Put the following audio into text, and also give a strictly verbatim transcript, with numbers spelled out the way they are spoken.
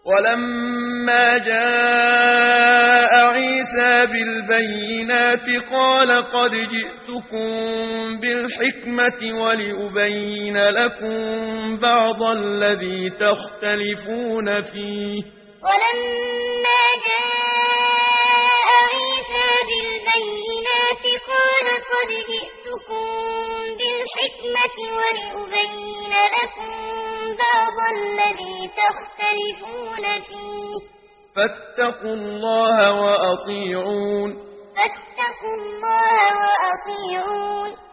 ولما جاء عيسى بالبينات قال قد جئتكم بالحكمة ولأبين لكم بعض الذي تختلفون فيه. ولما جاء عيسى بالبينات قال قد جئتكم بالحكمة ولأبين لكم بعض الذي تختلفون فيه. فاتقوا الله وأطيعون. فاتقوا الله وأطيعون.